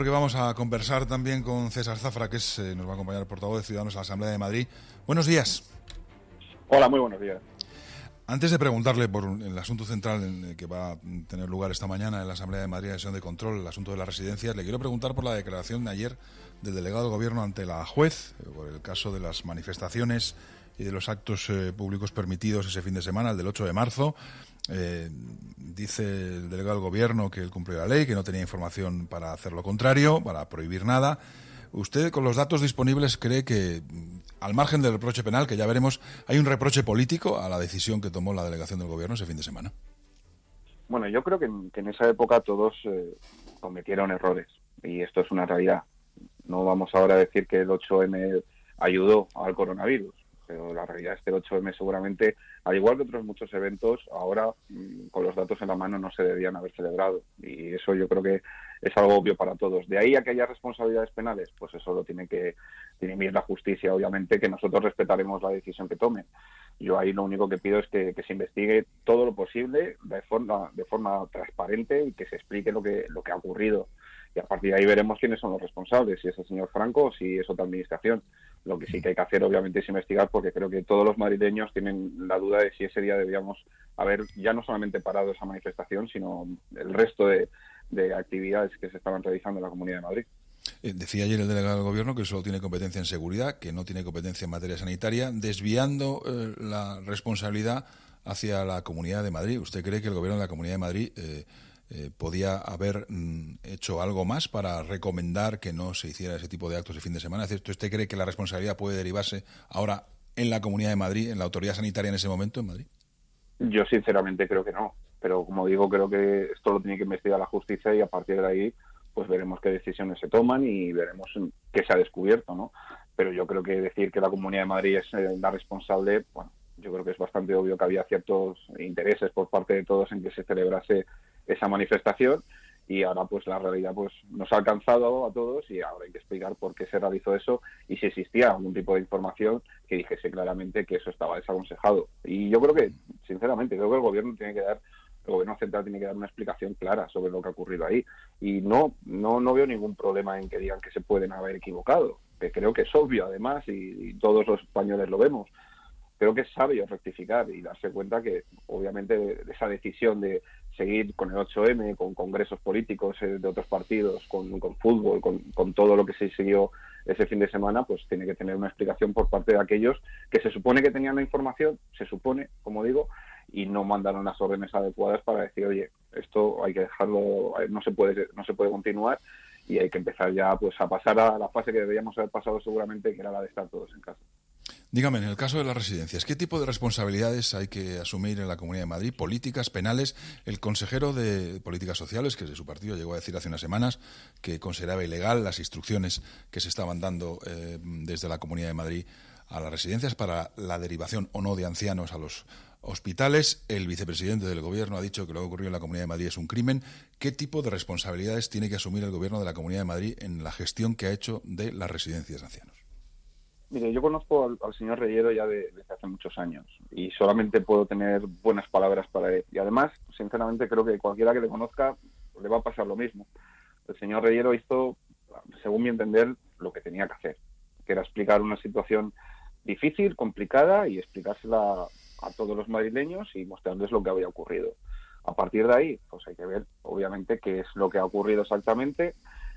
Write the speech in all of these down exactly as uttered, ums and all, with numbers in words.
Porque vamos a conversar también con César Zafra, que es, eh, nos va a acompañar el portavoz de Ciudadanos a la Asamblea de Madrid. Buenos días. Hola, muy buenos días. Antes de preguntarle por el asunto central en el que va a tener lugar esta mañana en la Asamblea de Madrid, la sesión de control, el asunto de las residencias, le quiero preguntar por la declaración de ayer del delegado del Gobierno ante la juez, por el caso de las manifestaciones y de los actos eh, públicos permitidos ese fin de semana, el del ocho de marzo. Eh, dice el delegado del Gobierno que él cumplió la ley, que no tenía información para hacer lo contrario, para prohibir nada. ¿Usted, con los datos disponibles, cree que, al margen del reproche penal, que ya veremos, hay un reproche político a la decisión que tomó la delegación del Gobierno ese fin de semana? Bueno, yo creo que en, que en esa época todos eh, cometieron errores, y esto es una realidad. No vamos ahora a decir que el ocho eme ayudó al coronavirus, pero la realidad es que el ocho eme seguramente, al igual que otros muchos eventos, ahora mmm, con los datos en la mano no se debían haber celebrado, y eso yo creo que es algo obvio para todos. De ahí a que haya responsabilidades penales, pues eso lo tiene que dirimir la justicia, obviamente, que nosotros respetaremos la decisión que tomen. Yo ahí lo único que pido es que, que se investigue todo lo posible de forma, de forma transparente y que se explique lo que, lo que ha ocurrido. Y a partir de ahí veremos quiénes son los responsables, si es el señor Franco o si es otra administración. Lo que sí que hay que hacer, obviamente, es investigar, porque creo que todos los madrileños tienen la duda de si ese día debíamos haber ya no solamente parado esa manifestación, sino el resto de, de actividades que se estaban realizando en la Comunidad de Madrid. Eh, decía ayer el delegado del Gobierno que solo tiene competencia en seguridad, que no tiene competencia en materia sanitaria, desviando eh, la responsabilidad hacia la Comunidad de Madrid. ¿Usted cree que el Gobierno de la Comunidad de Madrid eh, eh, podía haber mm, hecho algo más para recomendar que no se hiciera ese tipo de actos de fin de semana? Es decir, ¿usted cree que la responsabilidad puede derivarse ahora en la Comunidad de Madrid, en la autoridad sanitaria en ese momento en Madrid? Yo sinceramente creo que no, pero como digo, creo que esto lo tiene que investigar la justicia y a partir de ahí pues veremos qué decisiones se toman y veremos qué se ha descubierto, ¿no? Pero yo creo que decir que la Comunidad de Madrid es eh, la responsable, bueno, yo creo que es bastante obvio que había ciertos intereses por parte de todos en que se celebrase esa manifestación y ahora pues la realidad pues nos ha alcanzado a todos y ahora hay que explicar por qué se realizó eso y si existía algún tipo de información que dijese claramente que eso estaba desaconsejado. Y yo creo que, sinceramente, creo que el Gobierno tiene que dar el Gobierno central tiene que dar una explicación clara sobre lo que ha ocurrido ahí. Y no, no, no veo ningún problema en que digan que se pueden haber equivocado, que creo que es obvio además y, y todos los españoles lo vemos. Creo que es sabio rectificar y darse cuenta que obviamente de, de esa decisión de seguir con el ocho eme, con congresos políticos eh, de otros partidos, con, con fútbol, con, con todo lo que se siguió ese fin de semana, pues tiene que tener una explicación por parte de aquellos que se supone que tenían la información, se supone, como digo, y no mandaron las órdenes adecuadas para decir, oye, esto hay que dejarlo, no se puede, no se puede continuar y hay que empezar ya pues a pasar a la fase que deberíamos haber pasado seguramente, que era la de estar todos en casa. Dígame, en el caso de las residencias, ¿qué tipo de responsabilidades hay que asumir en la Comunidad de Madrid? ¿Políticas, penales? El consejero de Políticas Sociales, que es de su partido, llegó a decir hace unas semanas que consideraba ilegal las instrucciones que se estaban dando eh, desde la Comunidad de Madrid a las residencias para la derivación o no de ancianos a los hospitales. El vicepresidente del Gobierno ha dicho que lo que ocurrió en la Comunidad de Madrid es un crimen. ¿Qué tipo de responsabilidades tiene que asumir el Gobierno de la Comunidad de Madrid en la gestión que ha hecho de las residencias de ancianos? Mire, yo conozco al, al señor Reyero ya de, desde hace muchos años y solamente puedo tener buenas palabras para él. Y además, sinceramente, creo que cualquiera que le conozca le va a pasar lo mismo. El señor Reyero hizo, según mi entender, lo que tenía que hacer, que era explicar una situación difícil, complicada y explicársela a todos los madrileños y mostrarles lo que había ocurrido. A partir de ahí, pues hay que ver, obviamente, qué es lo que ha ocurrido exactamente,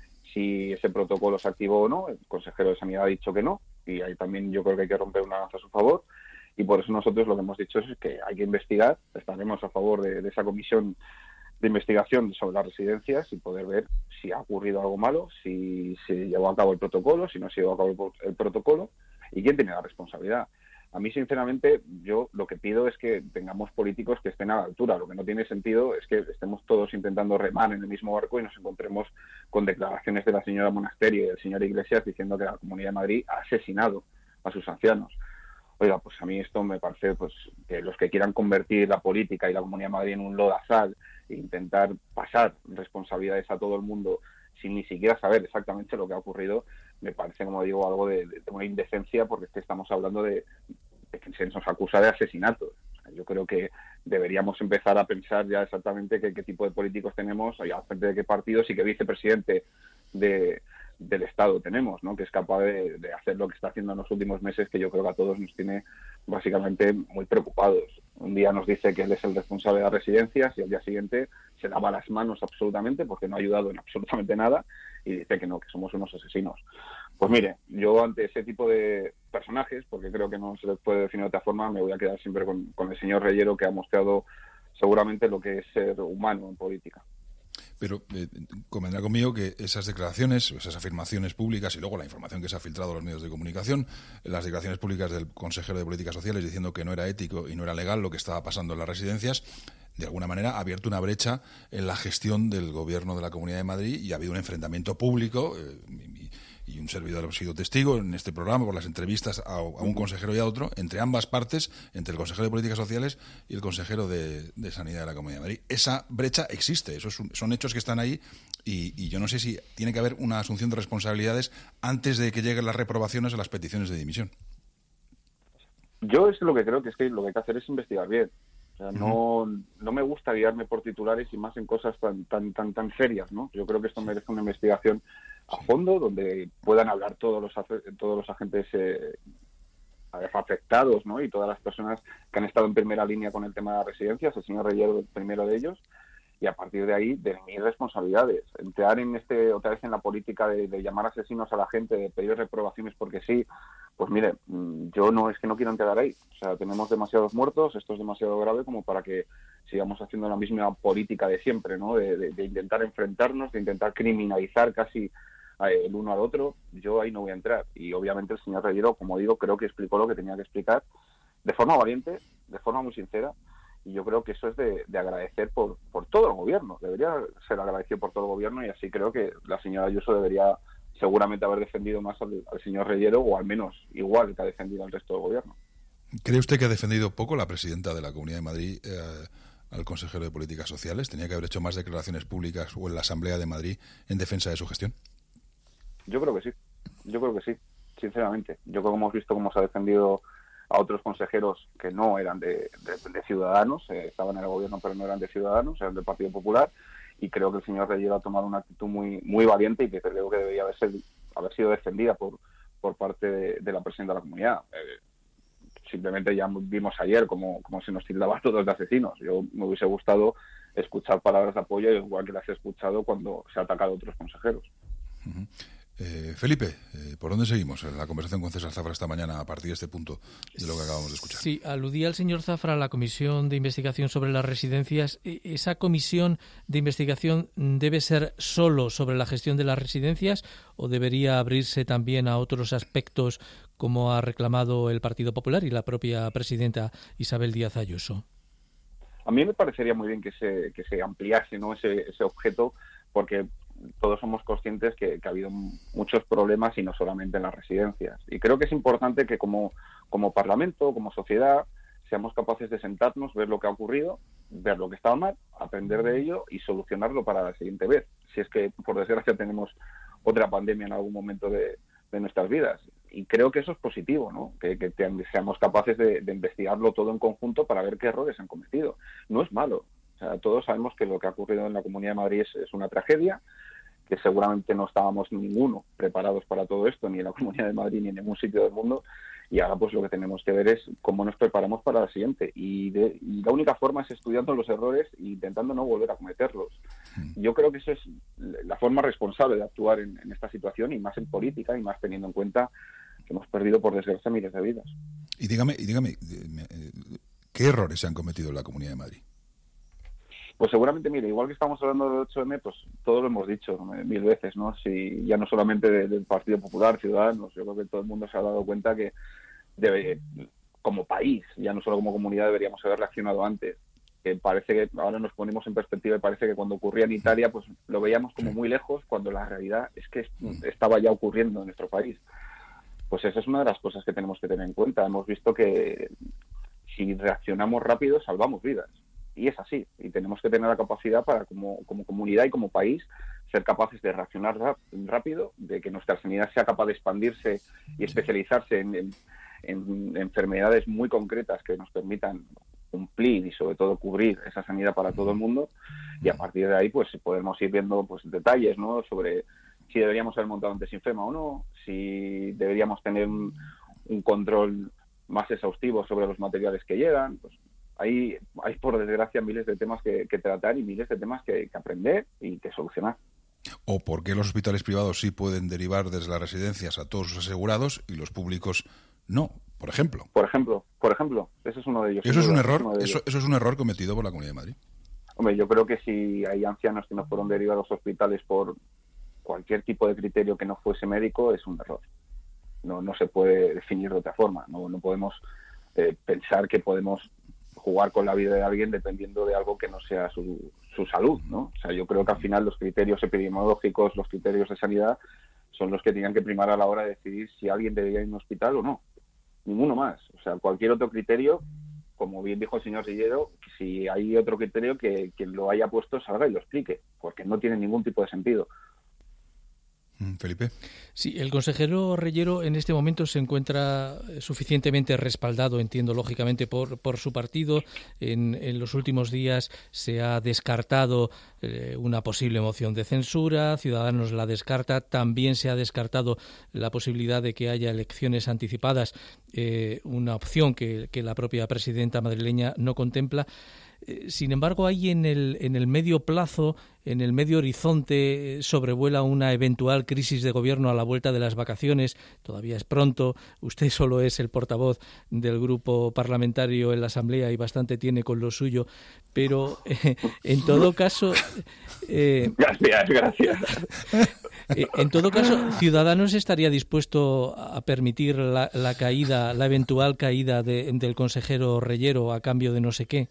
si ese protocolo se activó o no. El consejero de Sanidad ha dicho que no, y ahí también yo creo que hay que romper una lanza a su favor, y por eso nosotros lo que hemos dicho es que hay que investigar, estaremos a favor de, de esa comisión de investigación sobre las residencias y poder ver si ha ocurrido algo malo, si se llevó a cabo el protocolo, si no se llevó a cabo el, el protocolo, y quién tiene la responsabilidad. A mí, sinceramente, yo lo que pido es que tengamos políticos que estén a la altura. Lo que no tiene sentido es que estemos todos intentando remar en el mismo barco y nos encontremos con declaraciones de la señora Monasterio y del señor Iglesias diciendo que la Comunidad de Madrid ha asesinado a sus ancianos. Oiga, pues a mí esto me parece pues que los que quieran convertir la política y la Comunidad de Madrid en un lodazal e intentar pasar responsabilidades a todo el mundo sin ni siquiera saber exactamente lo que ha ocurrido, me parece, como digo, algo de, de una indecencia, porque es que estamos hablando de, de que se nos acusa de asesinato. O sea, yo creo que deberíamos empezar a pensar ya exactamente qué, qué tipo de políticos tenemos, al frente de qué partidos y qué vicepresidente de, del Estado tenemos, ¿no? Que es capaz de, de hacer lo que está haciendo en los últimos meses, que yo creo que a todos nos tiene básicamente muy preocupados. Un día nos dice que él es el responsable de las residencias y al día siguiente se lava las manos absolutamente porque no ha ayudado en absolutamente nada y dice que no, que somos unos asesinos. Pues mire, yo ante ese tipo de personajes, porque creo que no se les puede definir de otra forma, me voy a quedar siempre con, con el señor Reyero, que ha mostrado seguramente lo que es ser humano en política. Pero eh, convendrá conmigo que esas declaraciones, esas afirmaciones públicas y luego la información que se ha filtrado a los medios de comunicación, las declaraciones públicas del consejero de Políticas Sociales diciendo que no era ético y no era legal lo que estaba pasando en las residencias, de alguna manera ha abierto una brecha en la gestión del gobierno de la Comunidad de Madrid y ha habido un enfrentamiento público eh, y, y un servidor ha sido testigo en este programa por las entrevistas a, a un consejero y a otro, entre ambas partes, entre el consejero de Políticas Sociales y el consejero de, de Sanidad de la Comunidad de Madrid. Esa brecha existe, esos son hechos que están ahí y, y yo no sé si tiene que haber una asunción de responsabilidades antes de que lleguen las reprobaciones a las peticiones de dimisión. Yo es lo que creo que es que lo que hay que hacer es investigar bien. O sea, no, uh-huh. no me gusta guiarme por titulares y más en cosas tan tan tan tan serias, ¿no? Yo creo que esto merece una investigación a fondo donde puedan hablar todos los todos los agentes eh, afectados, ¿no? Y todas las personas que han estado en primera línea con el tema de las residencias, el señor Reyero el primero de ellos, y a partir de ahí de mis responsabilidades. Entrar en este otra vez en la política de, de llamar asesinos a la gente, de pedir reprobaciones porque sí, pues mire, yo no es que no quiero entrar ahí. O sea, tenemos demasiados muertos, esto es demasiado grave como para que sigamos haciendo la misma política de siempre, ¿no? De, de, de intentar enfrentarnos, de intentar criminalizar casi el uno al otro. Yo ahí no voy a entrar. Y obviamente el señor Reyero, como digo, creo que explicó lo que tenía que explicar de forma valiente, de forma muy sincera. Y yo creo que eso es de, de agradecer por, por todo el gobierno. Debería ser agradecido por todo el gobierno y así creo que la señora Ayuso debería seguramente haber defendido más al, al señor Reyero o al menos igual que ha defendido al resto del gobierno. ¿Cree usted que ha defendido poco la presidenta de la Comunidad de Madrid eh, al consejero de Políticas Sociales? ¿Tenía que haber hecho más declaraciones públicas o en la Asamblea de Madrid en defensa de su gestión? Yo creo que sí. Yo creo que sí, sinceramente. Yo creo que hemos visto cómo se ha defendido a otros consejeros que no eran de, de, de Ciudadanos, eh, estaban en el gobierno pero no eran de Ciudadanos, eran del Partido Popular, y creo que el señor Reyero ha tomado una actitud muy muy valiente y que creo que debería haber, ser, haber sido defendida por por parte de, de la presidenta de la comunidad. Eh, simplemente ya vimos ayer cómo, cómo se nos tildaba a todos de asesinos. Yo me hubiese gustado escuchar palabras de apoyo igual que las he escuchado cuando se ha atacado a otros consejeros. Uh-huh. Eh, Felipe, eh, ¿por dónde seguimos en la conversación con César Zafra esta mañana a partir de este punto de lo que acabamos de escuchar? Sí, aludía el señor Zafra a la comisión de investigación sobre las residencias. ¿Esa comisión de investigación debe ser solo sobre la gestión de las residencias o debería abrirse también a otros aspectos como ha reclamado el Partido Popular y la propia presidenta Isabel Díaz Ayuso? A mí me parecería muy bien que se, que se ampliase, ¿no? ese, ese objeto, porque todos somos conscientes que, que ha habido muchos problemas y no solamente en las residencias. Y creo que es importante que como, como Parlamento, como sociedad, seamos capaces de sentarnos, ver lo que ha ocurrido, ver lo que estaba mal, aprender de ello y solucionarlo para la siguiente vez. Si es que, por desgracia, tenemos otra pandemia en algún momento de, de nuestras vidas. Y creo que eso es positivo, ¿no? Que, que te, seamos capaces de, de investigarlo todo en conjunto para ver qué errores han cometido. No es malo. O sea, todos sabemos que lo que ha ocurrido en la Comunidad de Madrid es, es una tragedia, que seguramente no estábamos ninguno preparados para todo esto, ni en la Comunidad de Madrid ni en ningún sitio del mundo, y ahora pues lo que tenemos que ver es cómo nos preparamos para la siguiente, y, de, y la única forma es estudiando los errores e intentando no volver a cometerlos. Yo creo que eso es la forma responsable de actuar en, en esta situación, y más en política, y más teniendo en cuenta que hemos perdido por desgracia miles de vidas. Y dígame, y dígame ¿qué errores se han cometido en la Comunidad de Madrid? Pues seguramente, mire, igual que estamos hablando del ocho eme, pues todo lo hemos dicho mil veces, ¿no? Si ya no solamente de, del Partido Popular, Ciudadanos, yo creo que todo el mundo se ha dado cuenta que debe, como país, ya no solo como comunidad, deberíamos haber reaccionado antes. Que parece que ahora nos ponemos en perspectiva y parece que cuando ocurría en Italia, pues lo veíamos como muy lejos, cuando la realidad es que estaba ya ocurriendo en nuestro país. Pues esa es una de las cosas que tenemos que tener en cuenta. Hemos visto que si reaccionamos rápido, salvamos vidas. Y es así, y tenemos que tener la capacidad para, como, como comunidad y como país, ser capaces de reaccionar rápido, de que nuestra sanidad sea capaz de expandirse y especializarse en, en, en enfermedades muy concretas que nos permitan cumplir y sobre todo cubrir esa sanidad para todo el mundo, y a partir de ahí pues podemos ir viendo pues detalles, ¿no? sobre si deberíamos haber montado antes Infema o no, si deberíamos tener un, un control más exhaustivo sobre los materiales que llegan. Pues hay, hay por desgracia miles de temas que, que tratar y miles de temas que, que aprender y que solucionar. ¿O por qué los hospitales privados sí pueden derivar desde las residencias a todos sus asegurados y los públicos no, por ejemplo? Por ejemplo, por ejemplo, ese es uno de ellos. ¿Eso es un duda, error? es Eso, ¿Eso es un error cometido por la Comunidad de Madrid? Hombre, yo creo que si hay ancianos que no fueron derivados a hospitales por cualquier tipo de criterio que no fuese médico, es un error. No, no se puede definir de otra forma. No, no podemos eh, pensar que podemos jugar con la vida de alguien dependiendo de algo que no sea su, su salud, ¿no? O sea, yo creo que al final los criterios epidemiológicos, los criterios de sanidad, son los que tienen que primar a la hora de decidir si alguien debería ir a un hospital o no. Ninguno más. O sea, cualquier otro criterio, como bien dijo el señor Sillero, si hay otro criterio, que quien lo haya puesto salga y lo explique, porque no tiene ningún tipo de sentido. Felipe. Sí, el consejero Reyero en este momento se encuentra suficientemente respaldado, entiendo, lógicamente, por, por su partido. En, en los últimos días se ha descartado eh, una posible moción de censura, Ciudadanos la descarta, también se ha descartado la posibilidad de que haya elecciones anticipadas, eh, una opción que, que la propia presidenta madrileña no contempla. Sin embargo, ahí en el, en el medio plazo, en el medio horizonte, sobrevuela una eventual crisis de gobierno a la vuelta de las vacaciones. Todavía es pronto. Usted solo es el portavoz del grupo parlamentario en la Asamblea y bastante tiene con lo suyo. Pero, eh, en todo caso... Eh, gracias, gracias. Eh, en todo caso, ¿Ciudadanos estaría dispuesto a permitir la, la caída, la eventual caída de, del consejero Reyero a cambio de no sé qué?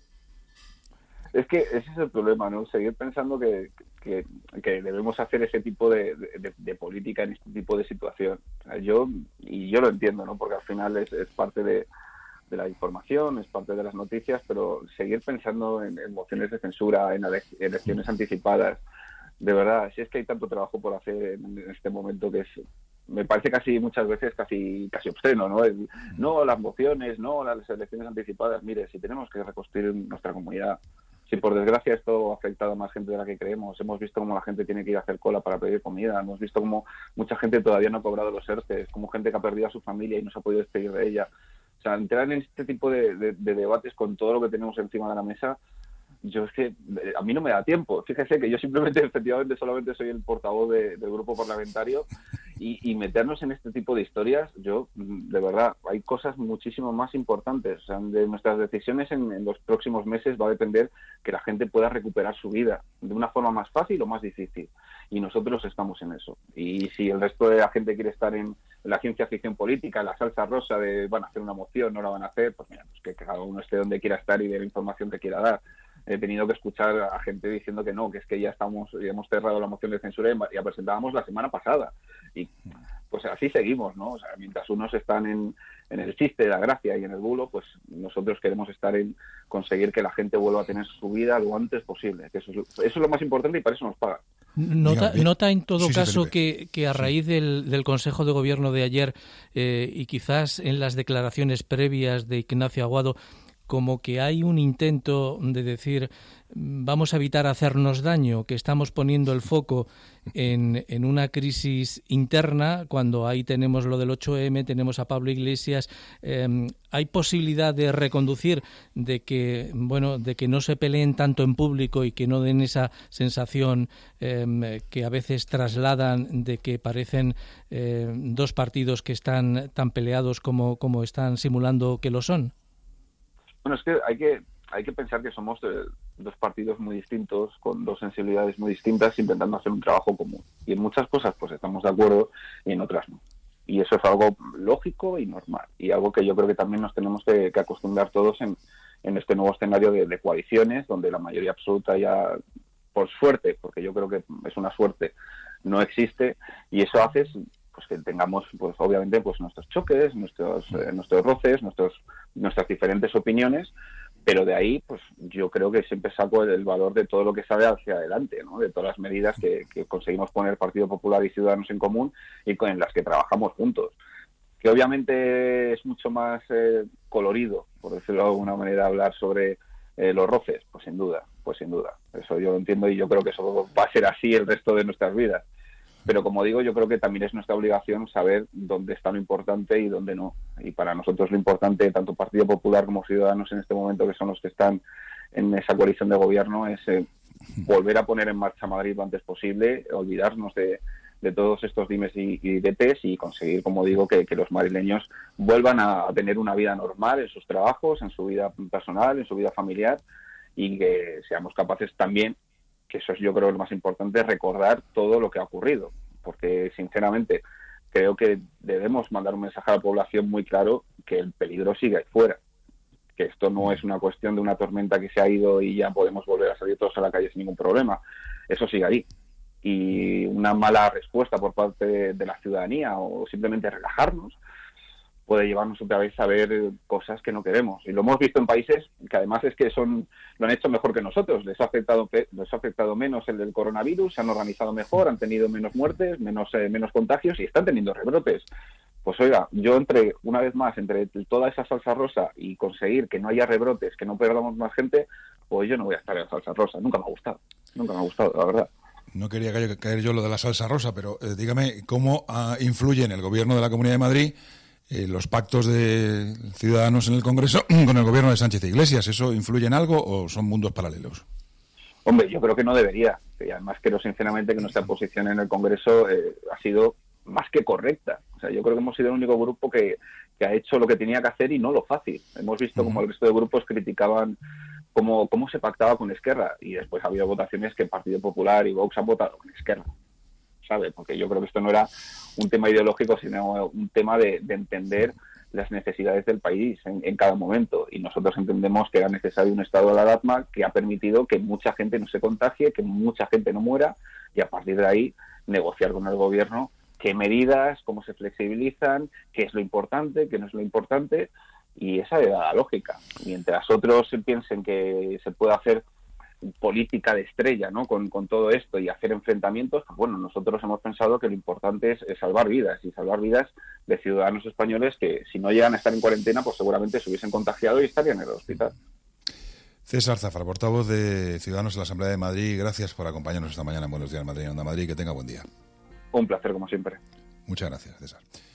Es que ese es el problema, ¿no? Seguir pensando que, que, que debemos hacer ese tipo de, de, de política en este tipo de situación. O sea, yo, y yo lo entiendo, ¿no? Porque al final es, es parte de, de la información, es parte de las noticias, pero seguir pensando en, en mociones de censura, en elecciones anticipadas, de verdad, si es que hay tanto trabajo por hacer en, en este momento que es... me parece casi muchas veces casi casi obsceno, ¿no? El, no las mociones, no las elecciones anticipadas. Mire, si tenemos que reconstruir nuestra comunidad, si por desgracia esto ha afectado a más gente de la que creemos, hemos visto cómo la gente tiene que ir a hacer cola para pedir comida, hemos visto cómo mucha gente todavía no ha cobrado los ERTEs, como gente que ha perdido a su familia y no se ha podido despedir de ella. O sea, entrar en este tipo de, de, de debates con todo lo que tenemos encima de la mesa, yo es que a mí no me da tiempo. Fíjese que yo simplemente, efectivamente, solamente soy el portavoz de, del grupo parlamentario y, y meternos en este tipo de historias, yo, de verdad, hay cosas muchísimo más importantes. O sea, de nuestras decisiones en, en los próximos meses va a depender que la gente pueda recuperar su vida de una forma más fácil o más difícil. Y nosotros estamos en eso. Y si el resto de la gente quiere estar en, en la ciencia ficción política, en la salsa rosa de van a hacer una moción, no la van a hacer, pues mira, pues que cada uno esté donde quiera estar y de la información que quiera dar. He tenido que escuchar a gente diciendo que no, que es que ya estamos, ya hemos cerrado la moción de censura y ya presentábamos la semana pasada. Y pues así seguimos, ¿no? O sea, mientras unos están en, en el chiste, la gracia y en el bulo, pues nosotros queremos estar en conseguir que la gente vuelva a tener su vida lo antes posible. Que eso, es, eso es lo más importante y para eso nos pagan. Nota, nota en todo sí, caso sí, que, que a raíz sí. del, del Consejo de Gobierno de ayer eh, y quizás en las declaraciones previas de Ignacio Aguado, como que hay un intento de decir vamos a evitar hacernos daño, que estamos poniendo el foco en, en una crisis interna, cuando ahí tenemos lo del ocho eme, tenemos a Pablo Iglesias, eh, hay posibilidad de reconducir, de que bueno, de que no se peleen tanto en público y que no den esa sensación eh, que a veces trasladan de que parecen eh, dos partidos que están tan peleados como, como están simulando que lo son. Bueno, es que hay que hay que pensar que somos eh, dos partidos muy distintos, con dos sensibilidades muy distintas, intentando hacer un trabajo común. Y en muchas cosas pues estamos de acuerdo y en otras no. Y eso es algo lógico y normal. Y algo que yo creo que también nos tenemos que, que acostumbrar todos en, en este nuevo escenario de, de coaliciones, donde la mayoría absoluta ya, por suerte, porque yo creo que es una suerte, no existe. Y eso hace pues que tengamos, pues obviamente, pues nuestros choques, nuestros eh, nuestros roces, nuestros nuestras diferentes opiniones, pero de ahí, pues yo creo que siempre saco el, el valor de todo lo que sale hacia adelante, ¿no? De todas las medidas que, que conseguimos poner Partido Popular y Ciudadanos en común y con las que trabajamos juntos. Que obviamente es mucho más eh, colorido, por decirlo de alguna manera, hablar sobre eh, los roces, pues sin duda, pues sin duda. Eso yo lo entiendo y yo creo que eso va a ser así el resto de nuestras vidas. pero como digo, yo creo que también es nuestra obligación saber dónde está lo importante y dónde no. Y para nosotros lo importante, tanto Partido Popular como Ciudadanos en este momento, que son los que están en esa coalición de gobierno, es eh, volver a poner en marcha Madrid lo antes posible, olvidarnos de, de todos estos dimes y, y diretes y conseguir, como digo, que, que los madrileños vuelvan a, a tener una vida normal en sus trabajos, en su vida personal, en su vida familiar, y que seamos capaces también, que eso es yo creo lo más importante, recordar todo lo que ha ocurrido, porque sinceramente creo que debemos mandar un mensaje a la población muy claro que el peligro sigue ahí fuera, que esto no es una cuestión de una tormenta que se ha ido y ya podemos volver a salir todos a la calle sin ningún problema, eso sigue ahí. Y una mala respuesta por parte de, de la ciudadanía o simplemente relajarnos puede llevarnos otra vez a ver cosas que no queremos. Y lo hemos visto en países que además es que son lo han hecho mejor que nosotros. Les ha afectado les ha afectado menos el del coronavirus, se han organizado mejor, han tenido menos muertes, menos eh, menos contagios y están teniendo rebrotes. Pues oiga, yo entre, una vez más, entre toda esa salsa rosa y conseguir que no haya rebrotes, que no perdamos más gente, pues yo no voy a estar en la salsa rosa. Nunca me ha gustado. Nunca me ha gustado, la verdad. No quería caer yo lo de la salsa rosa, pero eh, dígame, ¿cómo uh, influye en el gobierno de la Comunidad de Madrid eh, los pactos de Ciudadanos en el Congreso con el gobierno de Sánchez Iglesias? ¿Eso influye en algo o son mundos paralelos? Hombre, yo creo que no debería. Y además creo sinceramente que nuestra posición en el Congreso eh, ha sido más que correcta. O sea, yo creo que hemos sido el único grupo que, que ha hecho lo que tenía que hacer y no lo fácil. Hemos visto uh-huh. como el resto de grupos criticaban Cómo, cómo se pactaba con Esquerra, y después ha habido votaciones que el Partido Popular y Vox han votado con Esquerra, ¿sabe? Porque yo creo que esto no era un tema ideológico, sino un tema de, de entender las necesidades del país en, en cada momento, y nosotros entendemos que era necesario un estado de alarma que ha permitido que mucha gente no se contagie, que mucha gente no muera, y a partir de ahí negociar con el gobierno qué medidas, cómo se flexibilizan, qué es lo importante, qué no es lo importante. Y esa era la lógica. Mientras otros piensen que se puede hacer política de estrella, ¿no? Con, con todo esto y hacer enfrentamientos, pues bueno, nosotros hemos pensado que lo importante es, es salvar vidas y salvar vidas de ciudadanos españoles que si no llegan a estar en cuarentena, pues seguramente se hubiesen contagiado y estarían en el hospital. César Zafra, portavoz de Ciudadanos en la Asamblea de Madrid, gracias por acompañarnos esta mañana en Buenos Días Madrid, Onda Madrid, que tenga buen día. Un placer, como siempre. Muchas gracias, César.